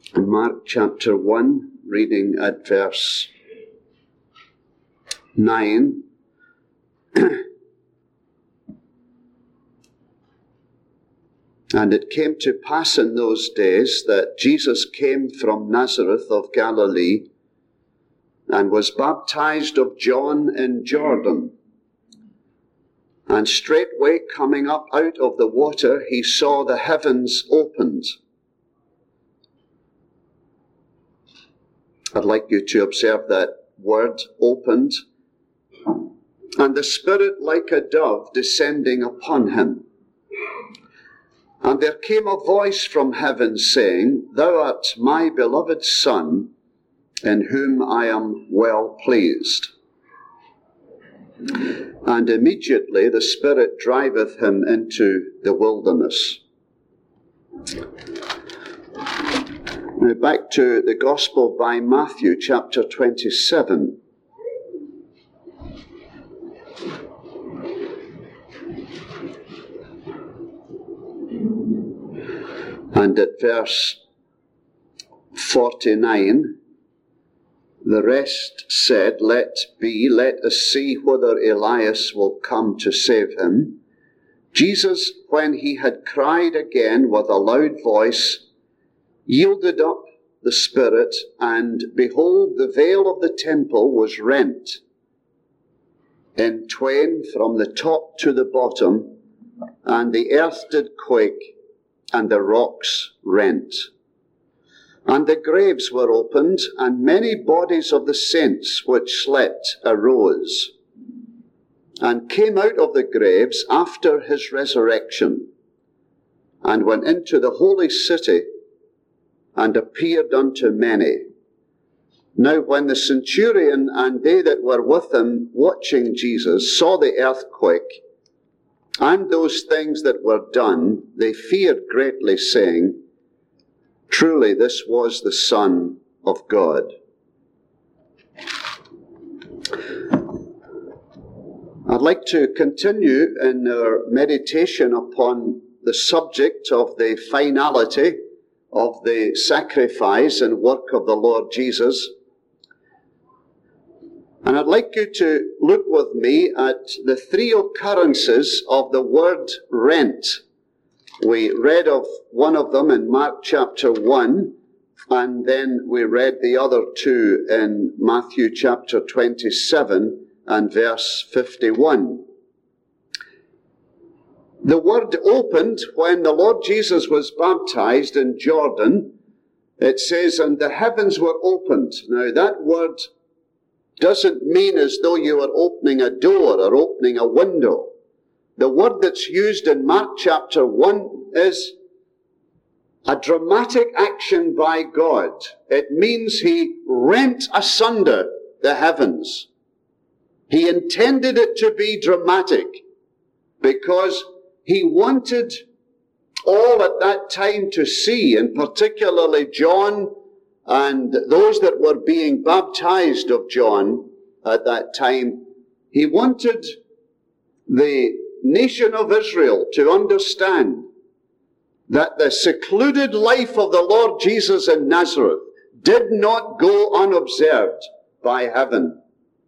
In Mark chapter 1, reading at verse 9. And it came to pass in those days that Jesus came from Nazareth of Galilee and was baptized of John in Jordan. And straightway coming up out of the water, he saw the heavens opened. I'd like you to observe that word, opened. And the Spirit like a dove descending upon him. And there came a voice from heaven saying, Thou art my beloved Son, in whom I am well pleased. And immediately the Spirit driveth him into the wilderness. Now back to the Gospel by Matthew, chapter 27. And at verse 49, the rest said, Let us see whether Elias will come to save him. Jesus, when he had cried again with a loud voice, yielded up the spirit, and behold, the veil of the temple was rent in twain from the top to the bottom, and the earth did quake, and the rocks rent. And the graves were opened, and many bodies of the saints which slept arose, and came out of the graves after his resurrection, and went into the holy city, and appeared unto many. Now when the centurion and they that were with him watching Jesus saw the earthquake, and those things that were done, they feared greatly, saying, Truly this was the Son of God. I'd like to continue in our meditation upon the subject of the finality of the sacrifice and work of the Lord Jesus. And I'd like you to look with me at the three occurrences of the word rent. We read of one of them in Mark chapter 1, and then we read the other two in Matthew chapter 27 and verse 51. The word opened when the Lord Jesus was baptized in Jordan. It says, and the heavens were opened. Now that word doesn't mean as though you are opening a door or opening a window. The word that's used in Mark chapter 1 is a dramatic action by God. It means he rent asunder the heavens. He intended it to be dramatic because he wanted all at that time to see, and particularly John and those that were being baptized of John at that time. He wanted the nation of Israel to understand that the secluded life of the Lord Jesus in Nazareth did not go unobserved by heaven.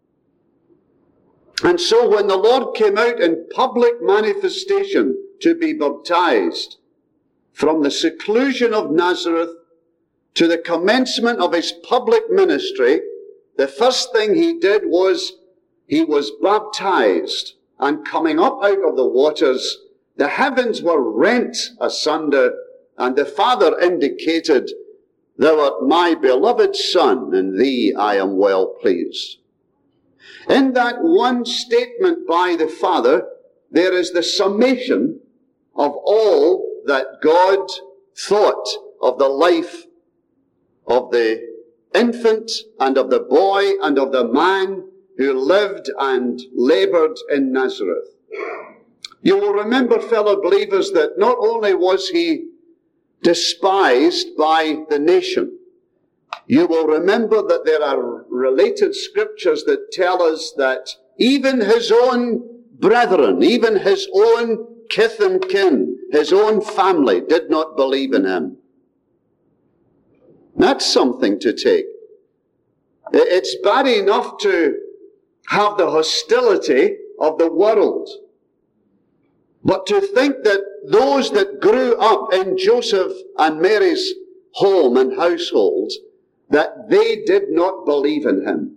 And so when the Lord came out in public manifestation to be baptized, from the seclusion of Nazareth to the commencement of his public ministry, the first thing he did was he was baptized. And coming up out of the waters, the heavens were rent asunder, and the Father indicated, Thou art my beloved Son, in thee I am well pleased. In that one statement by the Father, there is the summation of all that God thought of the life of the infant and of the boy and of the man who lived and labored in Nazareth. You will remember, fellow believers, that not only was he despised by the nation, you will remember that there are related scriptures that tell us that even his own brethren, even his own kith and kin, his own family did not believe in him. That's something to take. It's bad enough to have the hostility of the world. But to think that those that grew up in Joseph and Mary's home and household, that they did not believe in him.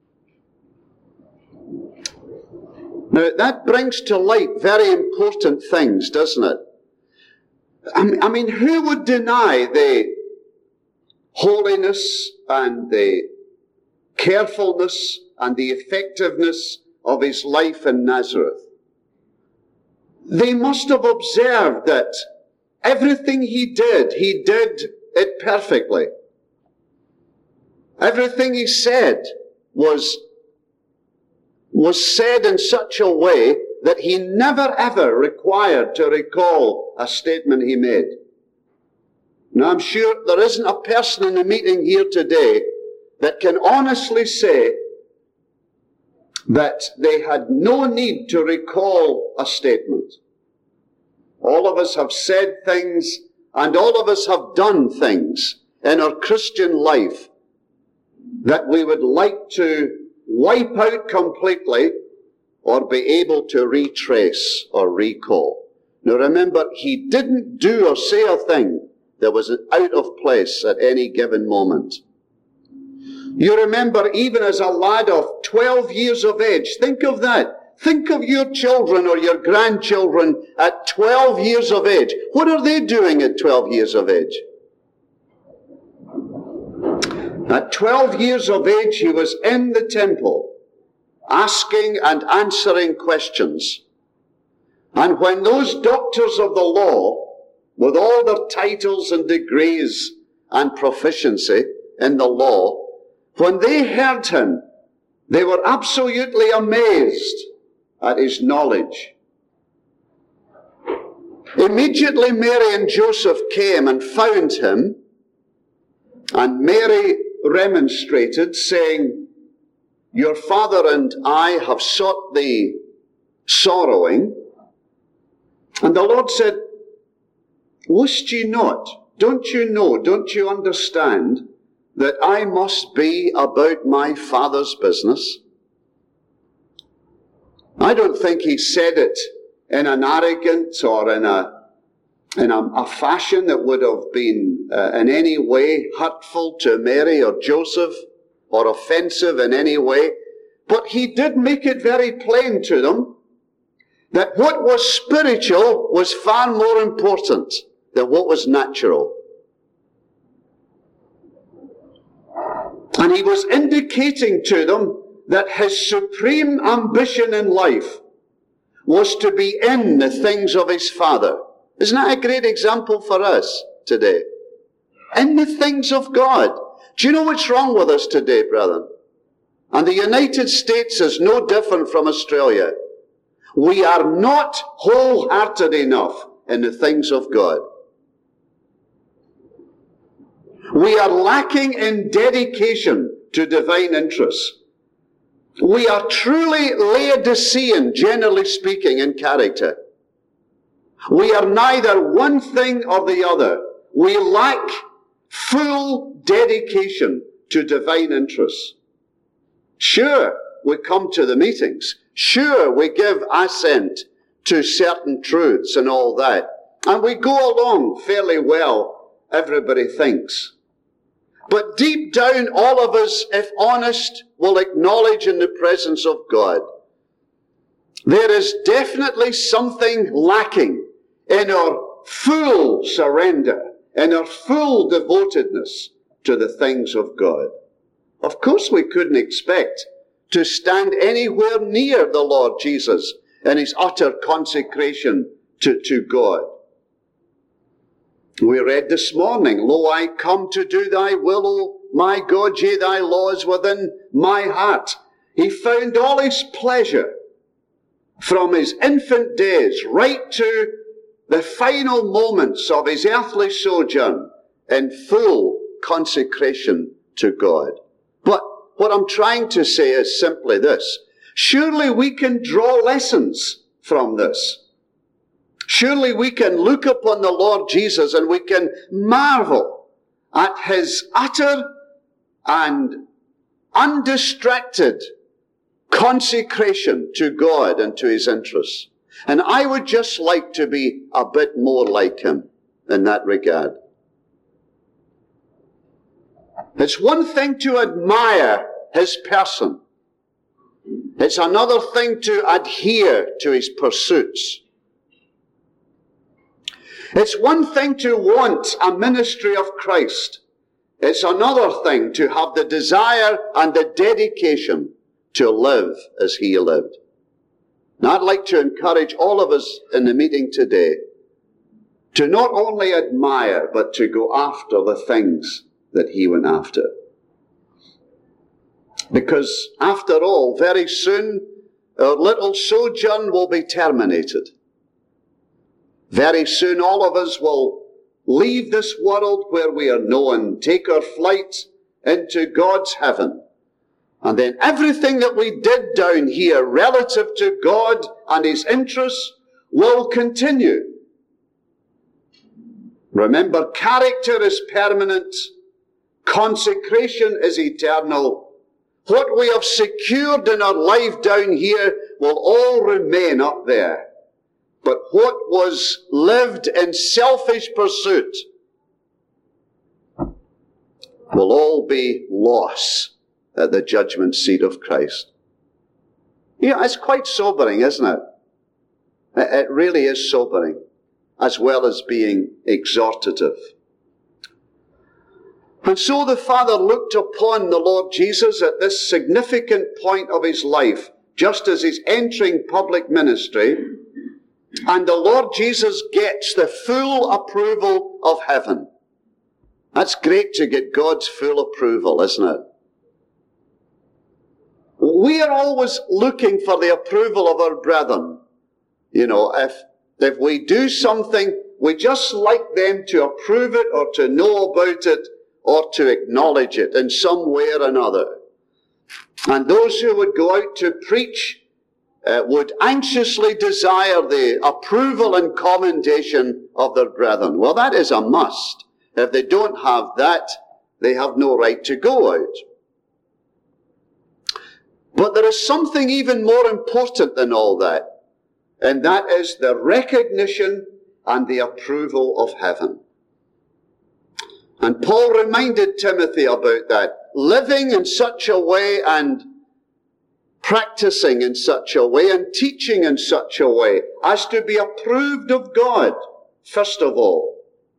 Now, that brings to light very important things, doesn't it? I mean, who would deny the holiness and the carefulness and the effectiveness of his life in Nazareth? They must have observed that everything he did it perfectly. Everything he said was said in such a way that he never ever required to recall a statement he made. Now, I'm sure there isn't a person in the meeting here today that can honestly say that they had no need to recall a statement. All of us have said things, and all of us have done things in our Christian life that we would like to wipe out completely or be able to retrace or recall. Now remember, he didn't do or say a thing that was out of place at any given moment. You remember, even as a lad of 12 years of age, think of that. Think of your children or your grandchildren at 12 years of age. What are they doing at 12 years of age? At 12 years of age, he was in the temple, asking and answering questions. And when those doctors of the law, with all their titles and degrees and proficiency in the law, when they heard him, they were absolutely amazed at his knowledge. Immediately Mary and Joseph came and found him, and Mary remonstrated, saying, "Your father and I have sought thee sorrowing." And the Lord said, "Wist ye not? Don't you know, don't you understand that I must be about my Father's business?" I don't think he said it in an arrogant or in a fashion that would have been in any way hurtful to Mary or Joseph or offensive in any way. But he did make it very plain to them that what was spiritual was far more important than what was natural. And he was indicating to them that his supreme ambition in life was to be in the things of his Father. Isn't that a great example for us today? In the things of God. Do you know what's wrong with us today, brethren? And the United States is no different from Australia. We are not wholehearted enough in the things of God. We are lacking in dedication to divine interests. We are truly Laodicean, generally speaking, in character. We are neither one thing or the other. We lack full dedication to divine interests. Sure, we come to the meetings. Sure, we give assent to certain truths and all that. And we go along fairly well, everybody thinks. But deep down, all of us, if honest, will acknowledge in the presence of God, there is definitely something lacking in our full surrender, in our full devotedness to the things of God. Of course, we couldn't expect to stand anywhere near the Lord Jesus in his utter consecration to God. We read this morning, "Lo, I come to do thy will, O my God, yea, thy law is within my heart." He found all his pleasure from his infant days right to the final moments of his earthly sojourn in full consecration to God. But what I'm trying to say is simply this. Surely we can draw lessons from this. Surely we can look upon the Lord Jesus and we can marvel at his utter and undistracted consecration to God and to his interests. And I would just like to be a bit more like him in that regard. It's one thing to admire his person. It's another thing to adhere to his pursuits. It's one thing to want a ministry of Christ. It's another thing to have the desire and the dedication to live as he lived. Now, I'd like to encourage all of us in the meeting today to not only admire, but to go after the things that he went after. Because, after all, very soon, our little sojourn will be terminated. Very soon, all of us will leave this world where we are known, take our flight into God's heaven. And then everything that we did down here relative to God and his interests will continue. Remember, character is permanent. Consecration is eternal. What we have secured in our life down here will all remain up there. But what was lived in selfish pursuit will all be loss at the judgment seat of Christ. Yeah, it's quite sobering, isn't it? It really is sobering, as well as being exhortative. And so the Father looked upon the Lord Jesus at this significant point of his life, just as he's entering public ministry, and the Lord Jesus gets the full approval of heaven. That's great to get God's full approval, isn't it? We are always looking for the approval of our brethren. You know, if we do something, we just like them to approve it or to know about it or to acknowledge it in some way or another. And those who would go out to preach would anxiously desire the approval and commendation of their brethren. Well, that is a must. If they don't have that, they have no right to go out. But there is something even more important than all that, and that is the recognition and the approval of heaven. And Paul reminded Timothy about that, living in such a way and practicing in such a way and teaching in such a way as to be approved of God, first of all.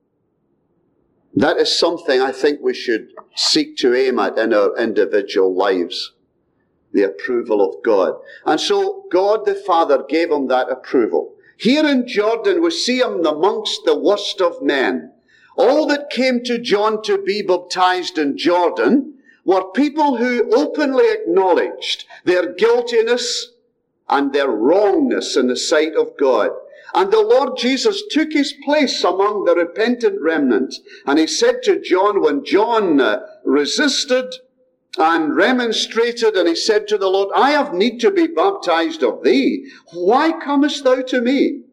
That is something I think we should seek to aim at in our individual lives, the approval of God. And so God the Father gave him that approval. Here in Jordan we see him amongst the worst of men. All that came to John to be baptized in Jordan were people who openly acknowledged their guiltiness and their wrongness in the sight of God. And the Lord Jesus took his place among the repentant remnant. And he said to John, when John resisted and remonstrated, and he said to the Lord, I have need to be baptized of thee. Why comest thou to me?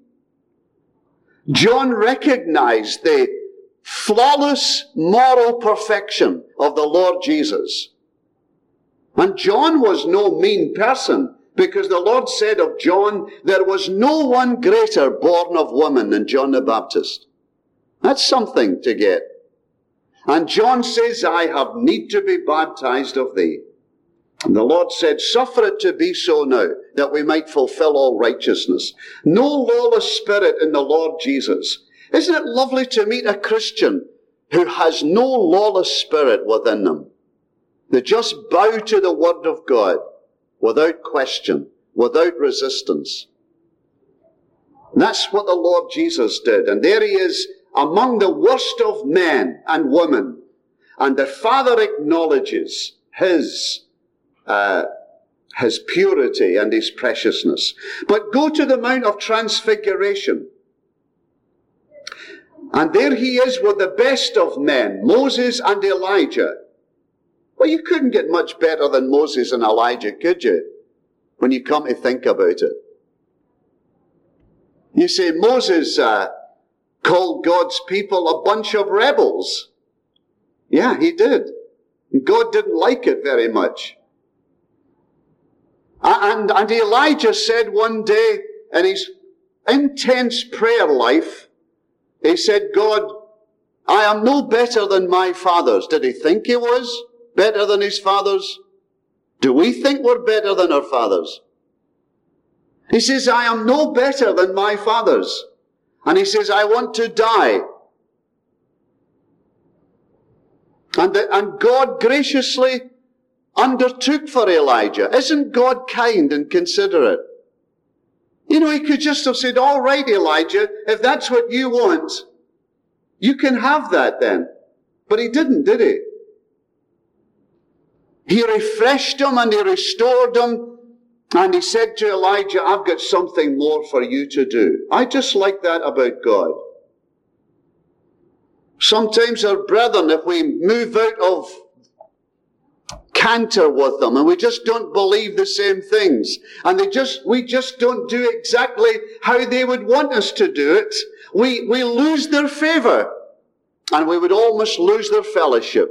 John recognized the flawless moral perfection of the Lord Jesus. And John was no mean person, because the Lord said of John, there was no one greater born of woman than John the Baptist. That's something to get. And John says, I have need to be baptized of thee. And the Lord said, suffer it to be so now, that we might fulfill all righteousness. No lawless spirit in the Lord Jesus. Isn't it lovely to meet a Christian who has no lawless spirit within them? They just bow to the word of God without question, without resistance. And that's what the Lord Jesus did. And there he is among the worst of men and women. And the Father acknowledges his purity and his preciousness. But go to the Mount of Transfiguration. And there he is with the best of men, Moses and Elijah. Well, you couldn't get much better than Moses and Elijah, could you? When you come to think about it. You say Moses called God's people a bunch of rebels. Yeah, he did. God didn't like it very much. And Elijah said one day in his intense prayer life, he said, God, I am no better than my fathers. Did he think he was better than his fathers? Do we think we're better than our fathers? He says, I am no better than my fathers. And he says, I want to die. And God graciously undertook for Elijah. Isn't God kind and considerate? You know, he could just have said, all right, Elijah, if that's what you want, you can have that then. But he didn't, did he? He refreshed him and he restored him. And he said to Elijah, I've got something more for you to do. I just like that about God. Sometimes our brethren, if we move out of canter with them and we just don't believe the same things, and we just don't do exactly how they would want us to do it, we lose their favor and we would almost lose their fellowship.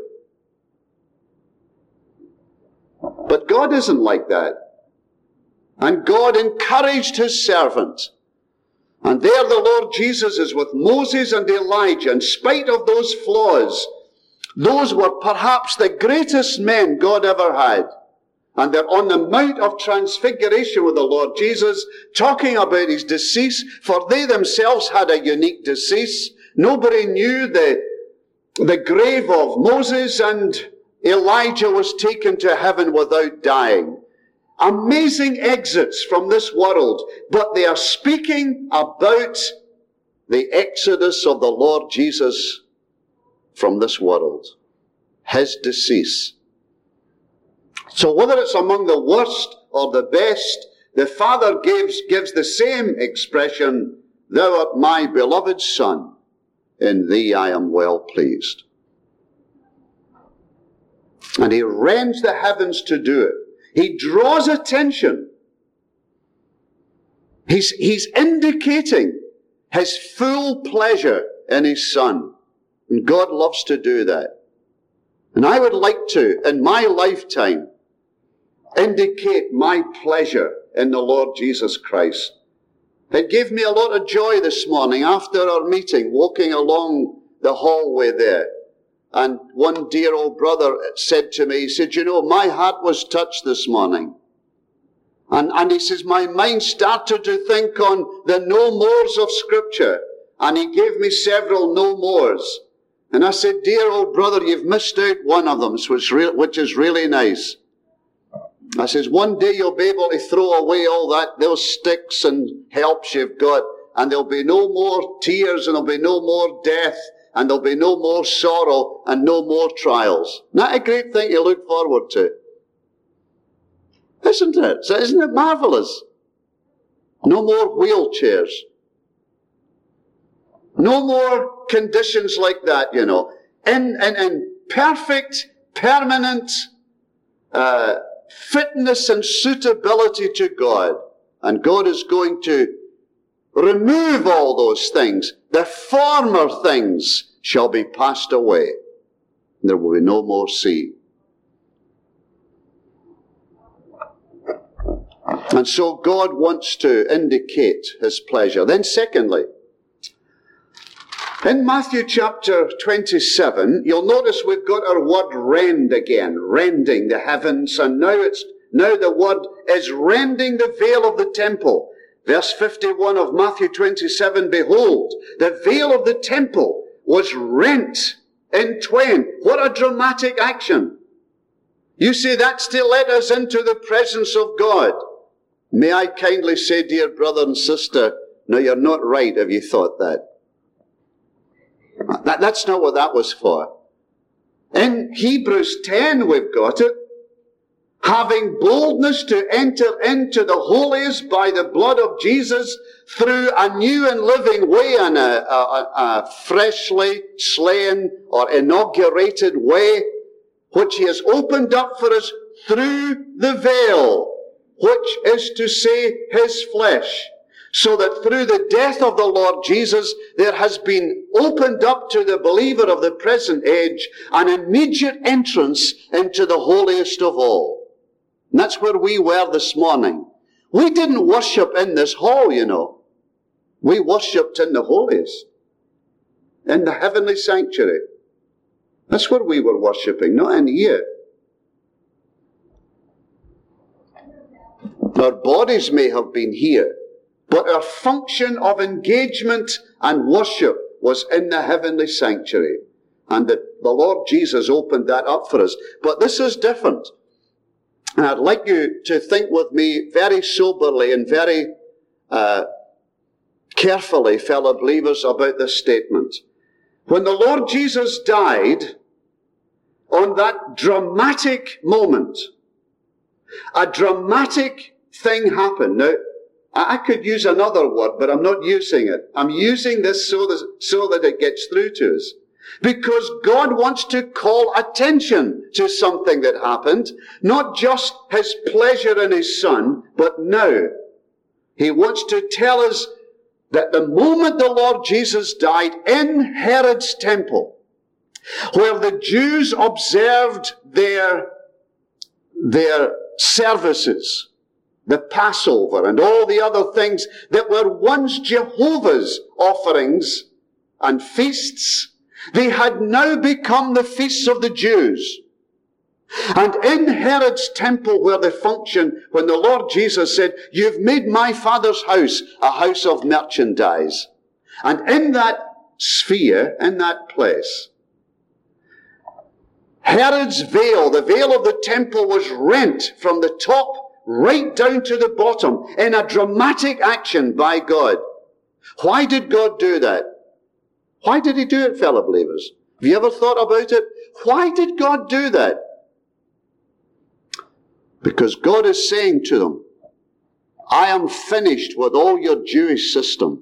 But God isn't like that. And God encouraged his servant. And there the Lord Jesus is with Moses and Elijah. In spite of those flaws, those were perhaps the greatest men God ever had. And they're on the Mount of Transfiguration with the Lord Jesus, talking about his decease, for they themselves had a unique decease. Nobody knew the grave of Moses, and Elijah was taken to heaven without dying. Amazing exits from this world, but they are speaking about the exodus of the Lord Jesus from this world, his decease. So whether it's among the worst or the best, the Father gives the same expression, thou art my beloved Son, in thee I am well pleased. And he rends the heavens to do it. He draws attention. He's indicating his full pleasure in his Son. And God loves to do that. And I would like to, in my lifetime, indicate my pleasure in the Lord Jesus Christ. It gave me a lot of joy this morning after our meeting, walking along the hallway there. And one dear old brother said to me, he said, you know, my heart was touched this morning. And he says, my mind started to think on the no mores of Scripture. And he gave me several no mores. And I said, dear old brother, you've missed out one of them, which is really nice. I says, one day you'll be able to throw away all those sticks and helps you've got, and there'll be no more tears, and there'll be no more death, and there'll be no more sorrow, and no more trials. Not a great thing to look forward to. Isn't it? So isn't it marvelous? No more wheelchairs. No more conditions like that, you know. In perfect, permanent fitness and suitability to God. And God is going to remove all those things. The former things shall be passed away. There will be no more sea. And so God wants to indicate his pleasure. Then secondly, in Matthew chapter 27, you'll notice we've got our word rend again, rending the heavens, and now the word is rending the veil of the temple. Verse 51 of Matthew 27, behold, the veil of the temple was rent in twain. What a dramatic action. You see, that's to let us into the presence of God. May I kindly say, dear brother and sister, no, you're not right if you thought that. That's not what that was for. In Hebrews 10, we've got it. Having boldness to enter into the holiest by the blood of Jesus through a new and living way, and a freshly slain or inaugurated way, which he has opened up for us through the veil, which is to say his flesh. so that through the death of the Lord Jesus, there has been opened up to the believer of the present age an immediate entrance into the holiest of all. And that's where we were this morning. We didn't worship in this hall, you know. We worshipped in the holiest, in the heavenly sanctuary. That's where we were worshipping, not in here. Our bodies may have been here, but our function of engagement and worship was in the heavenly sanctuary. And the Lord Jesus opened that up for us. But this is different. And I'd like you to think with me very soberly and very carefully, fellow believers, about this statement. When the Lord Jesus died, on that dramatic moment, a dramatic thing happened. Now, I could use another word, but I'm not using it. I'm using this so that it gets through to us. Because God wants to call attention to something that happened, not just his pleasure in his Son, but now. He wants to tell us that the moment the Lord Jesus died in Herod's temple, where the Jews observed their services, the Passover and all the other things that were once Jehovah's offerings and feasts, they had now become the feasts of the Jews. And in Herod's temple where they functioned, when the Lord Jesus said, "You've made my Father's house a house of merchandise." And in that sphere, in that place, Herod's veil, the veil of the temple, was rent from the top right down to the bottom in a dramatic action by God. Why did God do that? Why did he do it, fellow believers? Have you ever thought about it? Why did God do that? Because God is saying to them, I am finished with all your Jewish system.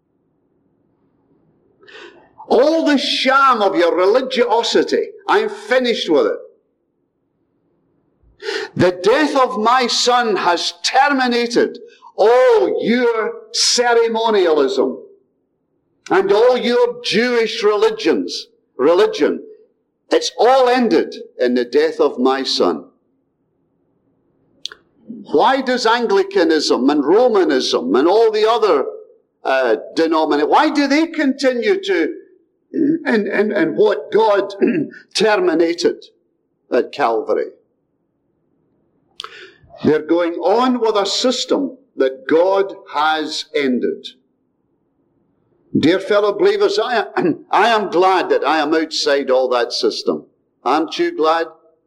All the sham of your religiosity, I'm finished with it. The death of my Son has terminated all your ceremonialism and all your Jewish religion. It's all ended in the death of my Son. Why does Anglicanism and Romanism and all the other denominations, why do they continue to, in what God terminated at Calvary? They're going on with a system that God has ended. Dear fellow believers, I am glad that I am outside all that system. Aren't you glad?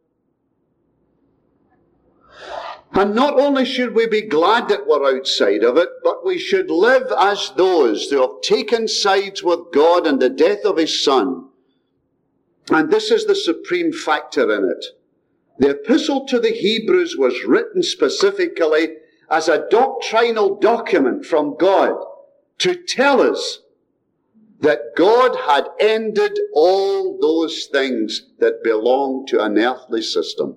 And not only should we be glad that we're outside of it, but we should live as those who have taken sides with God in the death of his Son. And this is the supreme factor in it. The epistle to the Hebrews was written specifically as a doctrinal document from God to tell us that God had ended all those things that belong to an earthly system.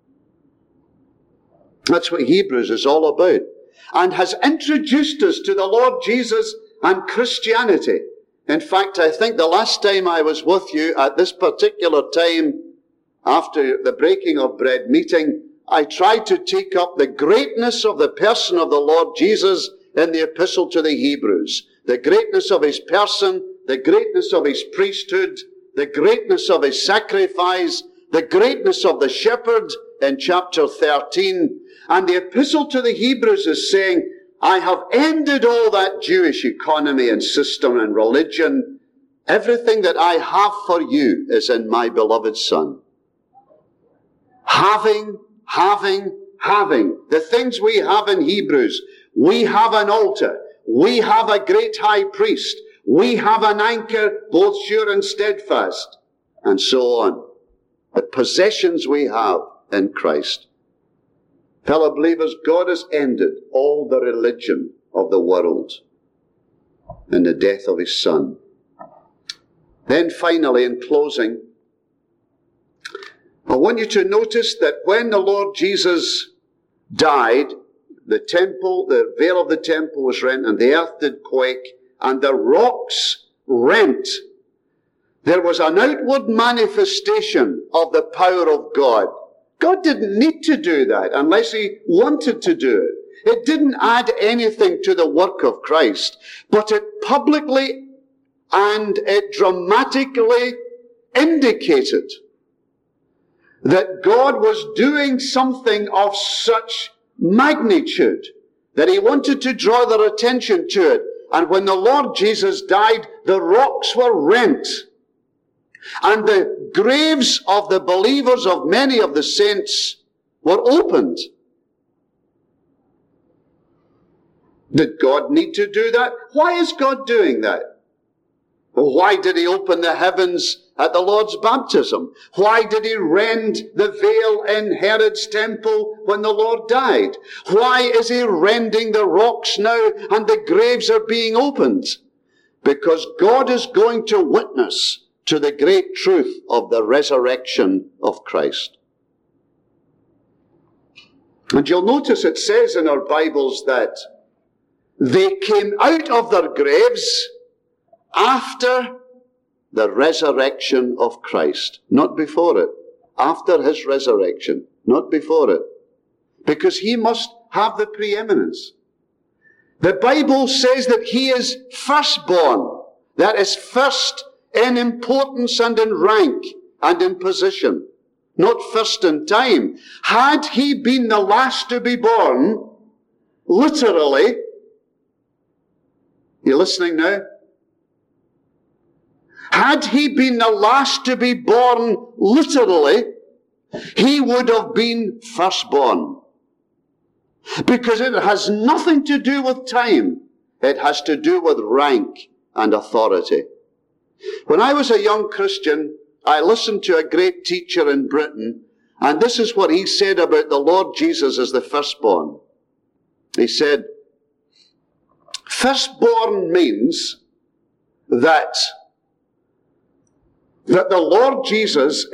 That's what Hebrews is all about. And has introduced us to the Lord Jesus and Christianity. In fact, I think the last time I was with you at this particular time, after the breaking of bread meeting, I tried to take up the greatness of the person of the Lord Jesus in the epistle to the Hebrews. The greatness of his person, the greatness of his priesthood, the greatness of his sacrifice, the greatness of the shepherd in chapter 13. And the epistle to the Hebrews is saying, I have ended all that Jewish economy and system and religion. Everything that I have for you is in my beloved Son. Having. The things we have in Hebrews. We have an altar. We have a great high priest. We have an anchor, both sure and steadfast. And so on. The possessions we have in Christ. Fellow believers, God has ended all the religion of the world in the death of his Son. Then finally, in closing, I want you to notice that when the Lord Jesus died, the temple, the veil of the temple was rent, and the earth did quake, and the rocks rent. There was an outward manifestation of the power of God. God didn't need to do that unless he wanted to do it. It didn't add anything to the work of Christ, but it publicly and it dramatically indicated that God was doing something of such magnitude that he wanted to draw their attention to it. And when the Lord Jesus died, the rocks were rent. And the graves of the believers, of many of the saints, were opened. Did God need to do that? Why is God doing that? Why did he open the heavens at the Lord's baptism? Why did he rend the veil in Herod's temple when the Lord died? Why is he rending the rocks now and the graves are being opened? Because God is going to witness to the great truth of the resurrection of Christ. And you'll notice it says in our Bibles that they came out of their graves after the resurrection of Christ. Not before it. After his resurrection. Not before it. Because he must have the preeminence. The Bible says that he is firstborn. That is first in importance and in rank and in position. Not first in time. Had he been the last to be born, literally, you listening now? Had he been the last to be born, literally, he would have been firstborn. Because it has nothing to do with time. It has to do with rank and authority. When I was a young Christian, I listened to a great teacher in Britain, and this is what he said about the Lord Jesus as the firstborn. He said, firstborn means that the Lord Jesus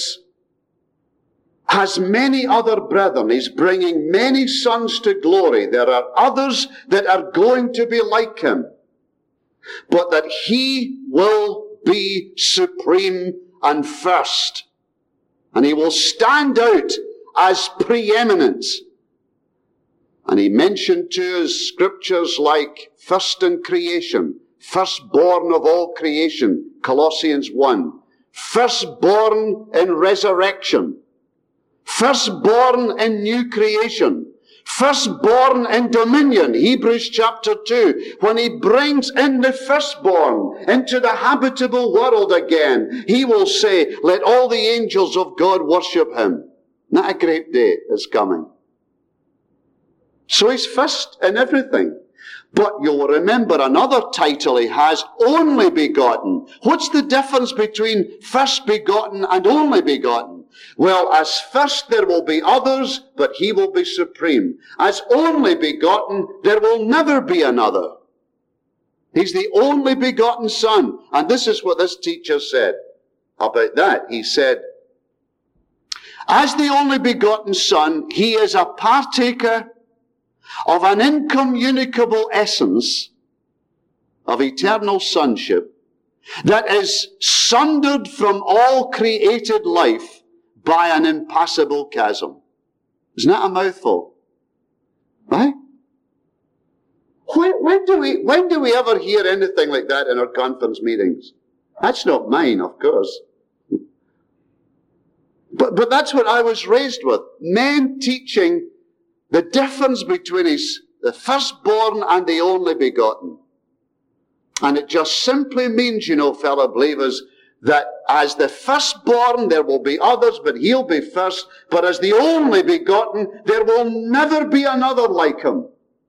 has many other brethren. He's bringing many sons to glory. There are others that are going to be like him. But that he will be supreme and first. And he will stand out as preeminent. And he mentioned to us scriptures like first in creation, firstborn of all creation, Colossians 1. Firstborn in resurrection. Firstborn in new creation. Firstborn in dominion, Hebrews chapter 2. When he brings in the firstborn into the habitable world again, he will say, let all the angels of God worship him. Not a great day is coming. So he's first in everything. But you'll remember another title he has, only begotten. What's the difference between first begotten and only begotten? Well, as first there will be others, but he will be supreme. As only begotten, there will never be another. He's the only begotten Son. And this is what this teacher said about that. He said, as the only begotten Son, he is a partaker of an incommunicable essence of eternal sonship that is sundered from all created life by an impassable chasm. Isn't that a mouthful? Right? When do we ever hear anything like that in our conference meetings? That's not mine, of course. But that's what I was raised with. Men teaching the difference between the firstborn and the only begotten. And it just simply means, fellow believers, that as the firstborn there will be others, but he'll be first. But as the only begotten, there will never be another like him.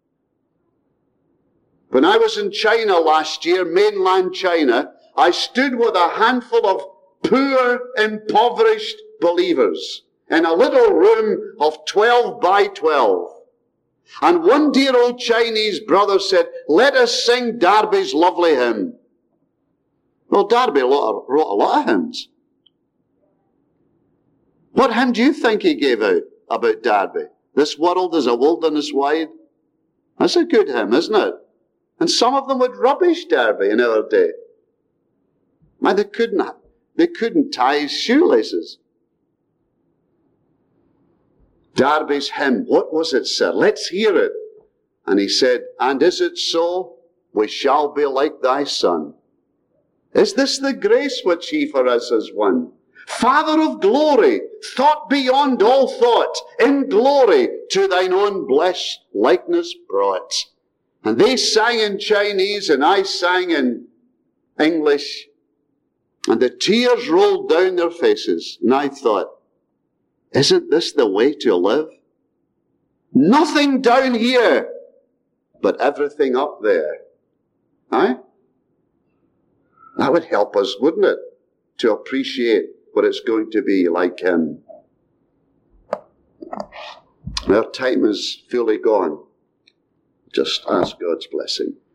When I was in China last year, mainland China, I stood with a handful of poor, impoverished believers in a little room of 12 by 12. And one dear old Chinese brother said, let us sing Darby's lovely hymn. Well, Darby wrote a lot of hymns. What hymn do you think he gave out about Darby? This world is a wilderness wide. That's a good hymn, isn't it? And some of them would rubbish Derby in our day. Man, they couldn't tie his shoelaces. Derby's hymn, what was it, sir? Let's hear it. And he said, and is it so? We shall be like thy Son. Is this the grace which he for us has won? Father of glory, thought beyond all thought, in glory to thine own blessed likeness brought. And they sang in Chinese and I sang in English. And the tears rolled down their faces. And I thought, isn't this the way to live? Nothing down here, but everything up there. Aye? That would help us, wouldn't it? To appreciate what it's going to be like him. Our time is fully gone. Just ask God's blessing.